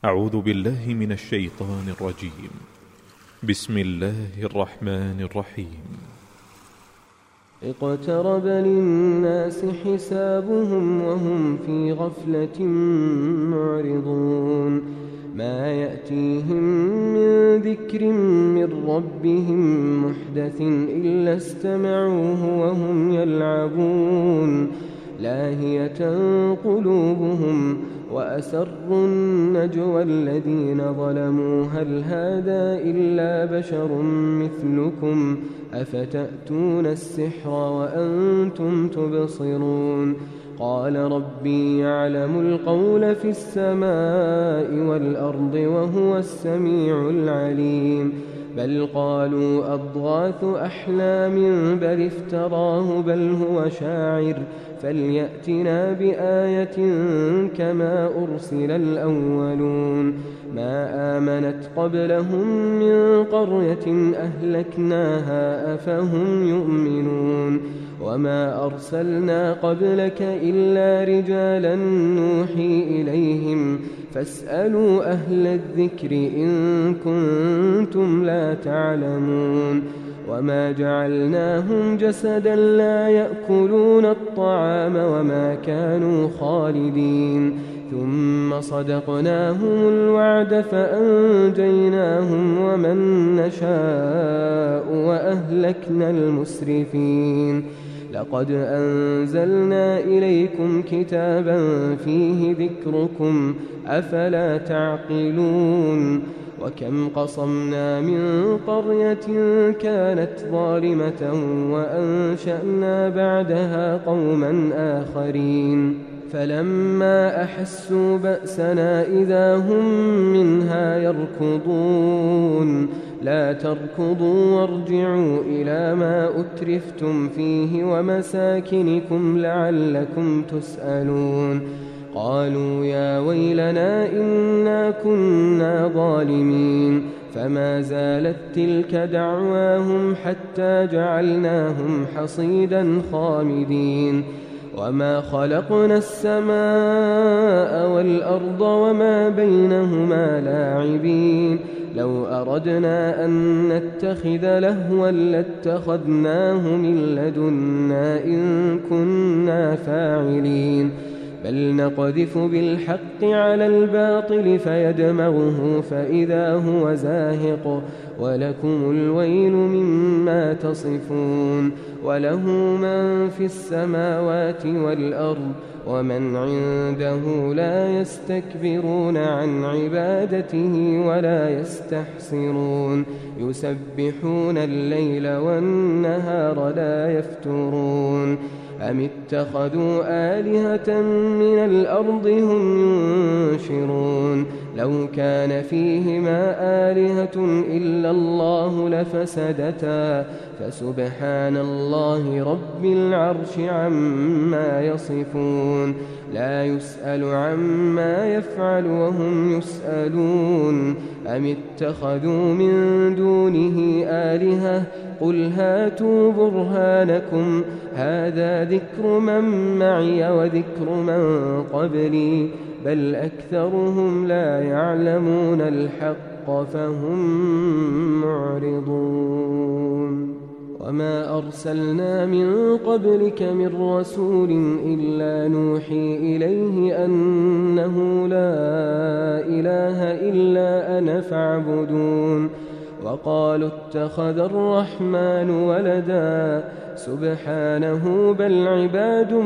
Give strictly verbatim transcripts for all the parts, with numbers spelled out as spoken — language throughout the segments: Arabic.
أعوذ بالله من الشيطان الرجيم. بسم الله الرحمن الرحيم. اقترب للناس حسابهم وهم في غفلة معرضون ما يأتيهم من ذكر من ربهم محدث إلا استمعوه وهم يلعبون لاهية قلوبهم وأسروا النجوى الذين ظلموا هل هذا إلا بشر مثلكم أفتأتون السحر وأنتم تبصرون قال ربي يعلم القول في السماء والأرض وهو السميع العليم بل قالوا أضغاث أحلام بل افتراه بل هو شاعر فليأتنا بآية كما أرسل الأولون ما آمنت قبلهم من قرية أهلكناها أفهم يؤمنون وما أرسلنا قبلك إلا رجالا نوحي إليهم فاسألوا أهل الذكر إن كنتم لا تعلمون وما جعلناهم جسدا لا يأكلون الطعام وما كانوا خالدين ثم صدقناهم الوعد فأنجيناهم ومن نشاء وأهلكنا المسرفين لقد أنزلنا إليكم كتابا فيه ذكركم أفلا تعقلون وكم قصمنا من قرية كانت ظالمة وأنشأنا بعدها قوما آخرين فلما أحسوا بأسنا إذا هم منها يركضون لا تركضوا وارجعوا إلى ما أترفتم فيه ومساكنكم لعلكم تسألون قالوا يا ويلنا إنا كنا ظالمين فما زالت تلك دعواهم حتى جعلناهم حصيدا خامدين وما خلقنا السماء والأرض وما بينهما لاعبين لو أردنا أن نتخذ لهوا لاتخذناه من لدنا إن كنا فاعلين بل نقذف بالحق على الباطل فيدمغه فإذا هو زاهق ولكم الويل مما تصفون وله من في السماوات والأرض ومن عنده لا يستكبرون عن عبادته ولا يستحسرون يسبحون الليل والنهار لا يفترون أم اتخذوا آلهة من الأرض هم ينشرون لو كان فيهما آلهة إلا الله لفسدتا فسبحان الله رب العرش عما يصفون لا يسأل عما يفعل وهم يسألون أم اتخذوا من دونه آلهة قل هاتوا برهانكم هذا ذكر من معي وذكر من قبلي بل أكثرهم لا يعلمون الحق فهم معرضون وما أرسلنا من قبلك من رسول إلا نوحي إليه أنه لا إله إلا أنا فاعبدون وقالوا اتخذ الرحمن ولدا سبحانه بل عباد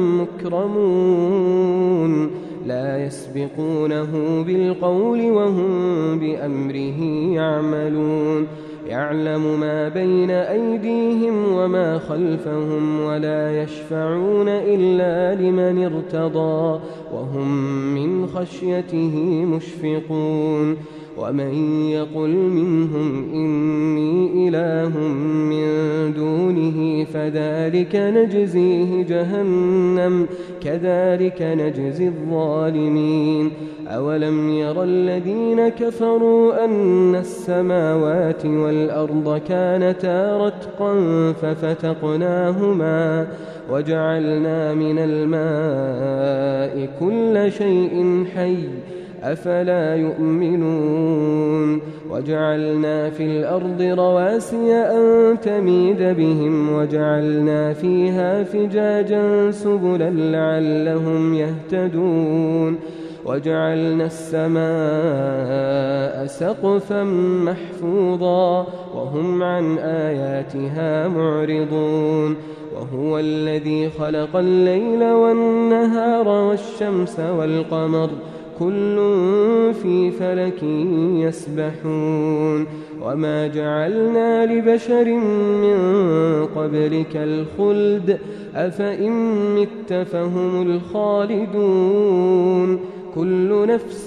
مكرمون لا يسبقونه بالقول وهم بأمره يعملون يعلم ما بين أيديهم وما خلفهم ولا يشفعون إلا لمن ارتضى وهم من خشيته مشفقون ومن يقل منهم إني إله من دونه فذلك نجزيه جهنم كذلك نجزي الظالمين أولم ير الذين كفروا أن السماوات والأرض كانتا رتقا ففتقناهما وجعلنا من الماء كل شيء حي أفلا يؤمنون وجعلنا في الأرض رواسي أن تميد بهم وجعلنا فيها فجاجا سبلا لعلهم يهتدون وجعلنا السماء سقفا محفوظا وهم عن آياتها معرضون وهو الذي خلق الليل والنهار والشمس والقمر كل في فلك يسبحون وما جعلنا لبشر من قبلك الخلد أفإن مت فهم الخالدون كل نفس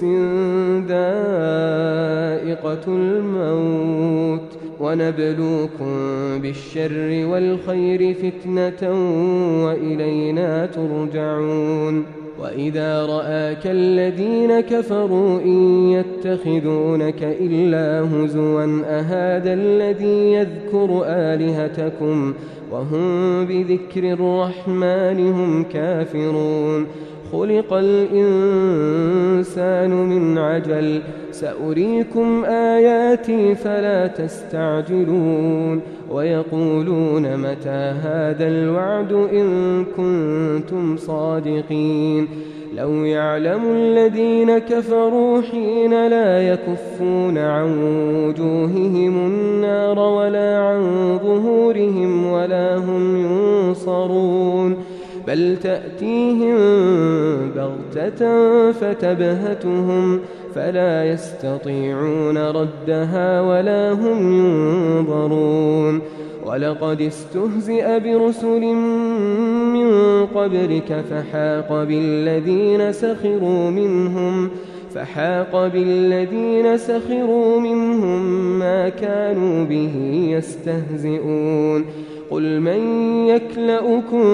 ذائقة الموت ونبلوكم بالشر والخير فتنة وإلينا ترجعون وإذا رآك الذين كفروا إن يتخذونك إلا هزوا أهذا الذي يذكر آلهتكم وهم بذكر الرحمن هم كافرون خلق الإنسان من عجل سأريكم آياتي فلا تستعجلون ويقولون متى هذا الوعد إن كنتم صادقين لو يعلم الذين كفروا حين لا يكفون عن وجوههم النار ولا عن ظهورهم ولا هم ينصرون بل تأتيهم بغتة فتبهتهم فلا يستطيعون ردها ولا هم ينظرون ولقد استهزئ برسل من قبلك فحاق بالذين سخروا منهم فحاق بالذين سخروا منهم ما كانوا به يستهزئون قل من يكلؤكم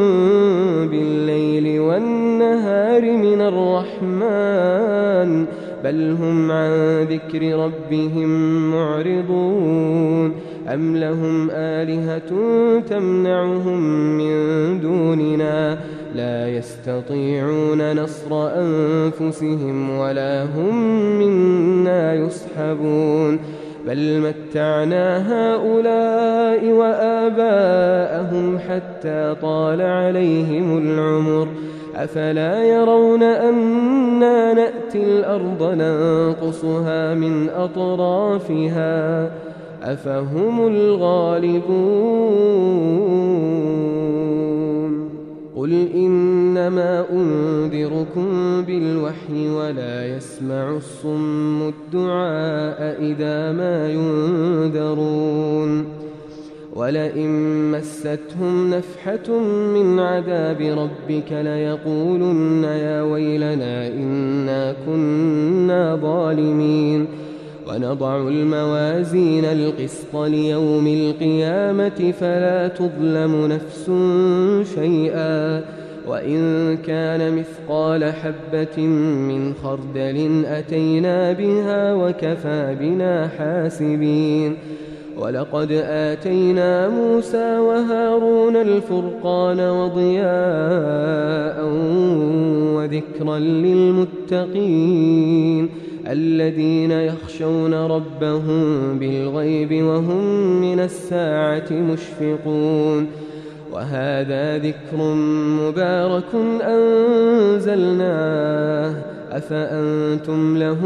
بالليل والنهار من الرحمن بل هم عن ذكر ربهم معرضون أم لهم آلهة تمنعهم من دوننا لا يستطيعون نصر أنفسهم ولا هم منا يصحبون بل متعنا هؤلاء وآباءهم حتى طال عليهم العمر أفلا يرون أنا نأتي الأرض ننقصها من أطرافها أفهم الغالبون قل إنما أنذركم بالوحي ولا يسمع الصم الدعاء إذا ما ينذرون ولئن مستهم نفحة من عذاب ربك ليقولن يا ويلنا إنا كنا ظالمين ونضع الموازين القسط ليوم القيامة فلا تظلم نفس شيئا وإن كان مثقال حبة من خردل أتينا بها وكفى بنا حاسبين ولقد آتينا موسى وهارون الفرقان وضياء وذكرا للمتقين الذين يخشون ربهم بالغيب وهم من الساعة مشفقون وهذا ذكر مبارك أنزلناه أفأنتم له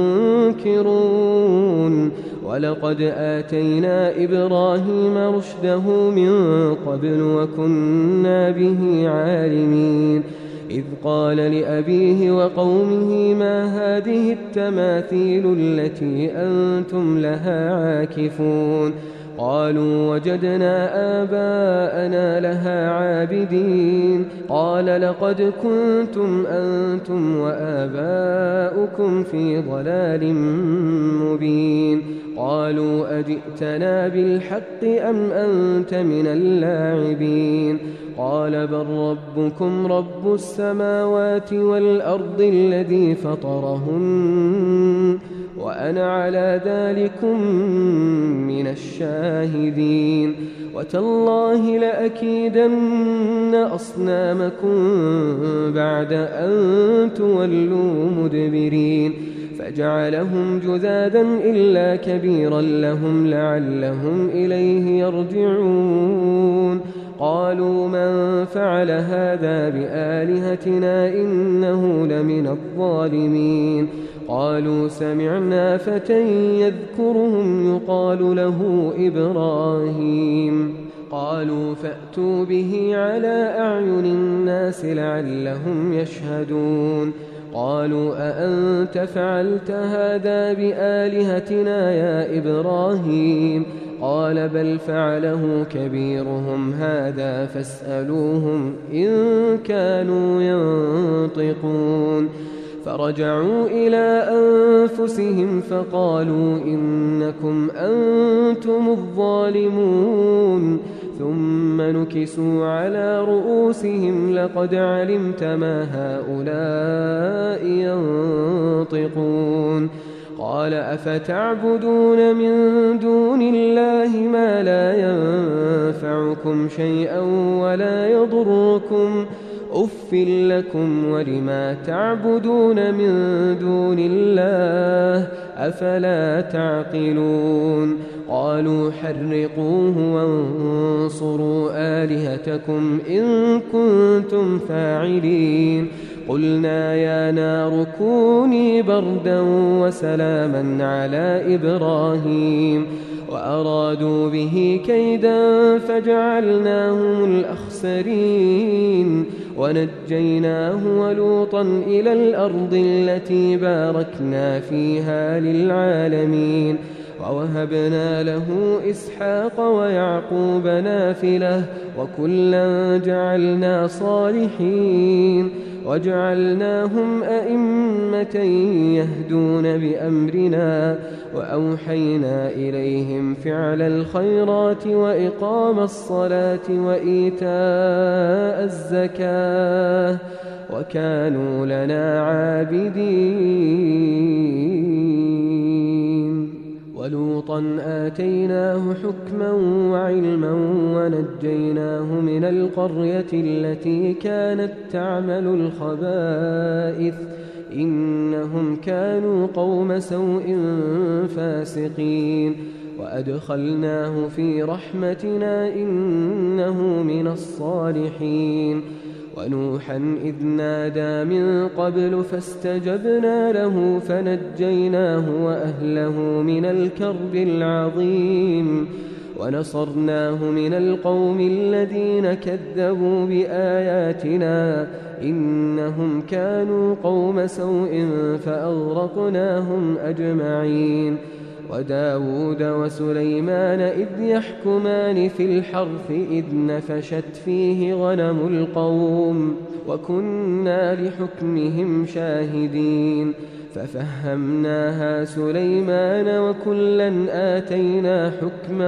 منكرون ولقد آتينا إبراهيم رشده من قبل وكنا به عالمين إذ قال لأبيه وقومه ما هذه التماثيل التي أنتم لها عاكفون قالوا وجدنا آباءنا لها عابدين قال لقد كنتم أنتم وآباؤكم في ضلال مبين قالوا أجئتنا بالحق أم أنت من اللاعبين قال بل ربكم رب السماوات والأرض الذي فطرهن وأنا على ذلكم من الشاهدين. وتالله لأكيدن أصنامكم بعد أن تولوا مدبرين فجعلهم جذاذا إلا كبيرا لهم لعلهم إليه يرجعون. قالوا من فعل هذا بآلهتنا إنه لمن الظالمين. قالوا سمعنا فتى يذكرهم يقال له إبراهيم. قالوا فأتوا به على أعين الناس لعلهم يشهدون. قالوا أأنت فعلت هذا بآلهتنا يا إبراهيم؟ قال بل فعله كبيرهم هذا فاسألوهم إن كانوا ينطقون. فرجعوا إلى أنفسهم فقالوا إنكم أنتم الظالمون. ثم نكسوا على رؤوسهم لقد علمت ما هؤلاء ينطقون. قال أفتعبدون من دون الله ما لا ينفعكم شيئا ولا يضركم أف لكم ولما تعبدون من دون الله أفلا تعقلون. قالوا حرقوه وانصروا آلهتكم إن كنتم فاعلين. قلنا يا نار كوني بردا وسلاما على إبراهيم وأرادوا به كيدا فجعلناهم الأخسرين. ونجيناه ولوطا إلى الأرض التي باركنا فيها للعالمين. ووهبنا له إسحاق ويعقوب نافلة وكلا جعلنا صالحين وجعلناهم أئمة يهدون بأمرنا وأوحينا إليهم فعل الخيرات وإقام الصلاة وإيتاء الزكاة وكانوا لنا عابدين. ولوطا آتيناه حكما وعلما ونجيناه من القرية التي كانت تعمل الخبائث إنهم كانوا قوم سوء فاسقين. وأدخلناه في رحمتنا إنه من الصالحين. ونوحا إذ نادى من قبل فاستجبنا له فنجيناه وأهله من الكرب العظيم. ونصرناه من القوم الذين كذبوا بآياتنا إنهم كانوا قوم سوء فأغرقناهم أجمعين. وداود وسليمان إذ يحكمان في الحرث إذ نفشت فيه غنم القوم وكنا لحكمهم شاهدين. ففهمناها سليمان وكلا آتينا حكما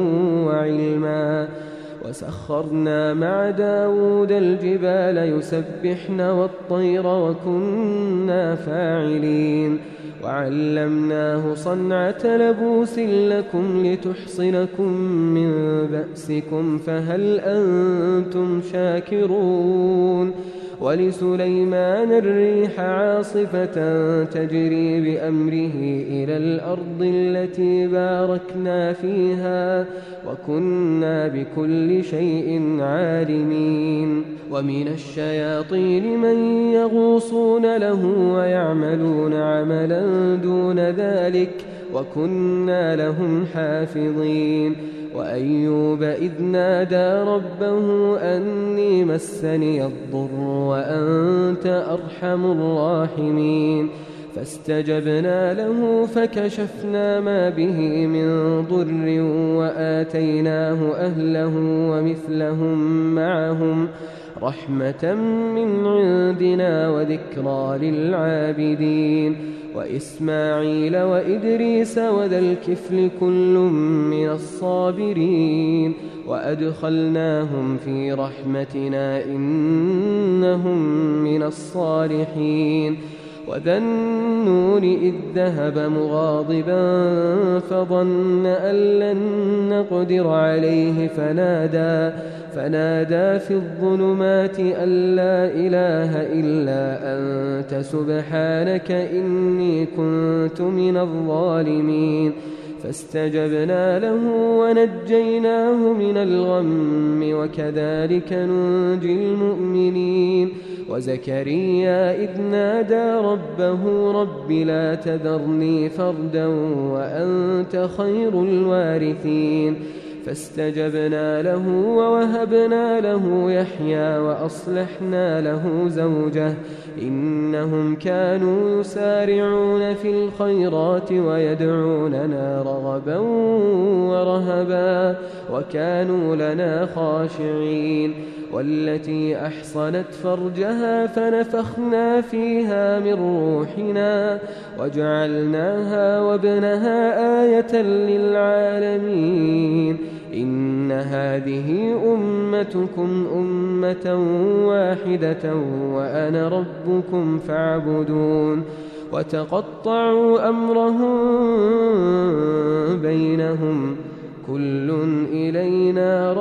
وعلما. وسخرنا مع داود الجبال يسبحن والطير وكنا فاعلين. وعلمناه صنعة لبوس لكم لتحصنكم من بأسكم فهل أنتم شاكرون. ولسليمان الريح عاصفة تجري بأمره إلى الأرض التي باركنا فيها وكنا بكل شيء عالمين. ومن الشياطين من يغوصون له ويعملون عملا دون ذلك وكنا لهم حافظين. وأيوب إذ نادى ربه أني مسني الضر وأنت أرحم الراحمين. فاستجبنا له فكشفنا ما به من ضر وآتيناه أهله ومثلهم معهم رحمة من عندنا وذكرى للعابدين. وإسماعيل وإدريس وذا الكفل كل من الصابرين وأدخلناهم في رحمتنا إنهم من الصالحين. وذا النون إذ ذهب مغاضبا فظن أن لن نقدر عليه فنادى فنادى في الظلمات أن لا إله إلا أنت سبحانك إني كنت من الظالمين فاستجبنا له ونجيناه من الغم وكذلك ننجي المؤمنين وزكريا إذ نادى ربه رب لا تذرني فردا وأنت خير الوارثين فاستجبنا له ووهبنا له يحيى وأصلحنا له زوجه إنهم كانوا يسارعون في الخيرات ويدعوننا رغبا ورهبا وكانوا لنا خاشعين والتي أحصنت فرجها فنفخنا فيها من روحنا وجعلناها وابنها آية للعالمين إن هذه أمتكم أمة واحدة وأنا ربكم فاعبدون وتقطعوا أمرهم بينهم كل إلينا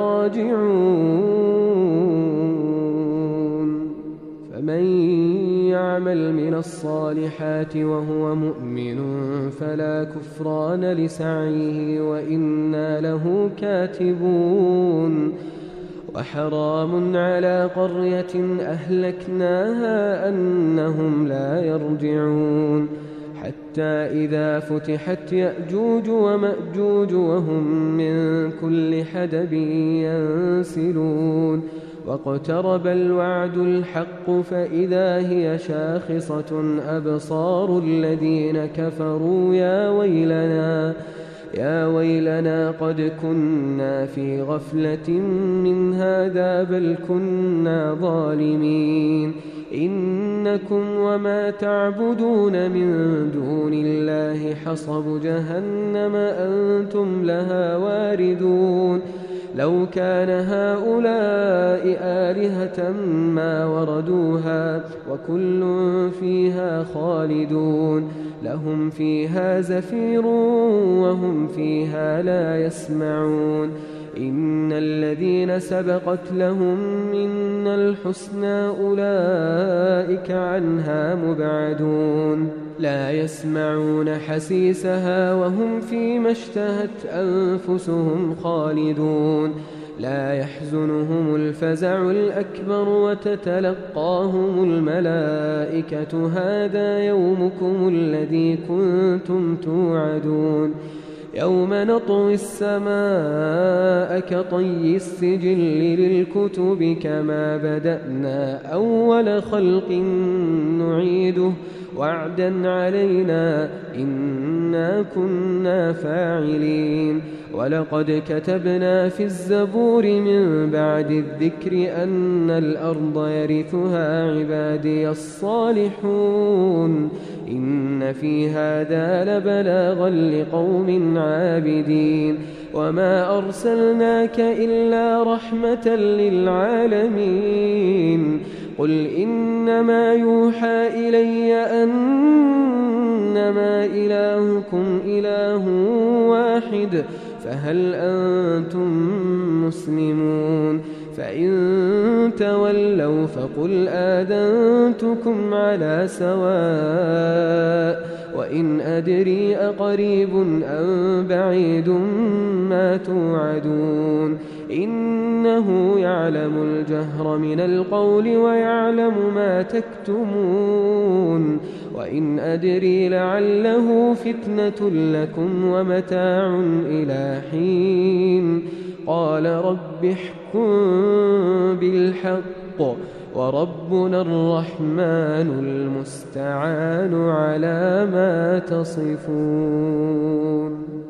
راجعون فمن يعمل من الصالحات وهو مؤمن فلا كفران لسعيه وإنا له كاتبون وحرام على قرية أهلكناها أنهم لا يرجعون حتى إذا فتحت يأجوج ومأجوج وهم من كل حدب ينسلون واقترب الوعد الحق فإذا هي شاخصة أبصار الذين كفروا يا ويلنا يا ويلنا قد كنا في غفلة من هذا بل كنا ظالمين إنكم وما تعبدون من دون الله حصب جهنم أنتم لها واردون لو كان هؤلاء آلهة ما وردوها وكل فيها خالدون لهم فيها زفير وهم فيها لا يسمعون إن الذين سبقت لهم منا الحسنى أولئك عنها مبعدون لا يسمعون حسيسها وهم فيما اشتهت أنفسهم خالدون لا يحزنهم الفزع الأكبر وتتلقاهم الملائكة هذا يومكم الذي كنتم توعدون يوم نطوي السماء كطي السجل للكتب كما بدأنا أول خلق نعيده وعدا علينا إنا كنا فاعلين ولقد كتبنا في الزبور من بعد الذكر أن الأرض يرثها عبادي الصالحون إن في هذا لبلاغا لقوم عابدين وما أرسلناك إلا رحمة للعالمين قل إنما يوحى إلي أنما إلهكم إله واحد فهل أنتم مسلمون فإن تولوا فقل آذنتكم على سواء وإن أدري أقريب أم بعيد ما توعدون إنه يعلم الجهر من القول ويعلم ما تكتمون وإن أدري لعله فتنة لكم ومتاع إلى حين قال رب احكم بالحق وربنا الرحمن المستعان على ما تصفون.